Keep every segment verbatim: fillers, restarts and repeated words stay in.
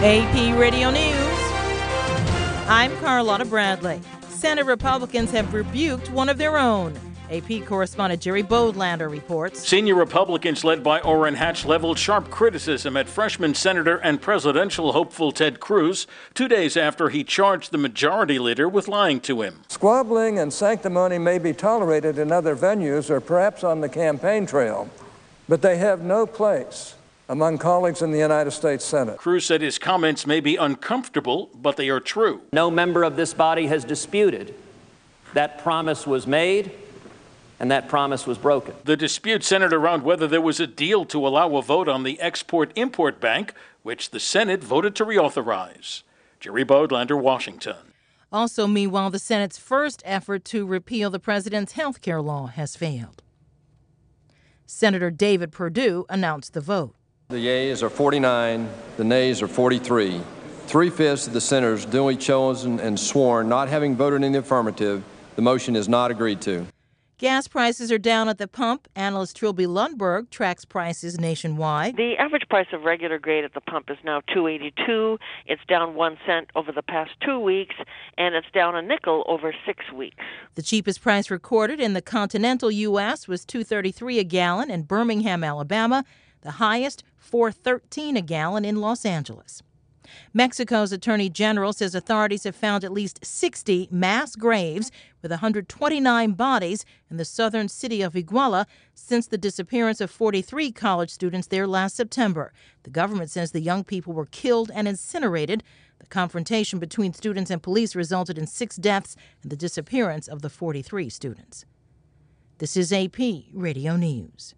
A P Radio News. I'm Carlotta Bradley. Senate Republicans have rebuked one of their own. A P correspondent Jerry Bodlander reports. Senior Republicans led by Orrin Hatch leveled sharp criticism at freshman senator and presidential hopeful Ted Cruz two days after he charged the majority leader with lying to him. Squabbling and sanctimony may be tolerated in other venues or perhaps on the campaign trail, but they have no place among colleagues in the United States Senate. Cruz said his comments may be uncomfortable, but they are true. No member of this body has disputed that promise was made and that promise was broken. The dispute centered around whether there was a deal to allow a vote on the Export-Import Bank, which the Senate voted to reauthorize. Jerry Bodlander, Washington. Also, meanwhile, the Senate's first effort to repeal the president's health care law has failed. Senator David Perdue announced the vote. The yeas are forty-nine, the nays are forty-three. Three-fifths of the senators duly chosen and sworn not having voted in the affirmative, the motion is not agreed to. Gas prices are down at the pump. Analyst Trilby Lundberg tracks prices nationwide. The average price of regular grade at the pump is now two eighty-two. It's down one cent over the past two weeks, and it's down a nickel over six weeks. The cheapest price recorded in the continental U S was two thirty-three a gallon in Birmingham, Alabama. The highest, four thirteen a gallon in Los Angeles. Mexico's attorney general says authorities have found at least sixty mass graves with one hundred twenty-nine bodies in the southern city of Iguala since the disappearance of forty-three college students there last September. The government says the young people were killed and incinerated. The confrontation between students and police resulted in six deaths and the disappearance of the forty-three students. This is A P Radio News.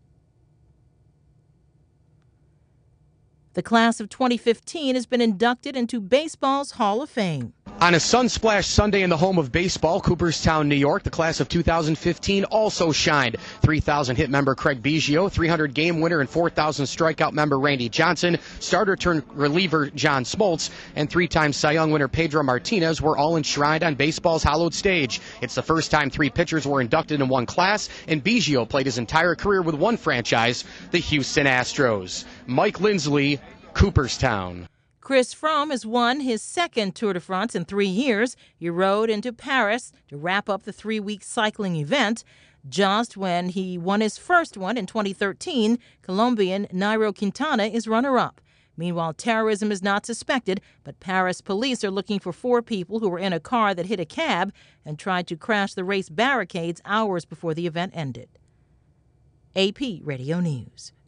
The class of twenty fifteen has been inducted into baseball's Hall of Fame. On a Sunsplash Sunday in the home of baseball, Cooperstown, New York, the class of two thousand fifteen also shined. three thousand hit member Craig Biggio, three hundred game winner and four thousand strikeout member Randy Johnson, starter turned reliever John Smoltz, and three-time Cy Young winner Pedro Martinez were all enshrined on baseball's hallowed stage. It's the first time three pitchers were inducted in one class, and Biggio played his entire career with one franchise, the Houston Astros. Mike Lindsley, Cooperstown. Chris Froome has won his second Tour de France in three years. He rode into Paris to wrap up the three-week cycling event. Just when he won his first one in twenty thirteen, Colombian Nairo Quintana is runner-up. Meanwhile, terrorism is not suspected, but Paris police are looking for four people who were in a car that hit a cab and tried to crash the race barricades hours before the event ended. A P Radio News.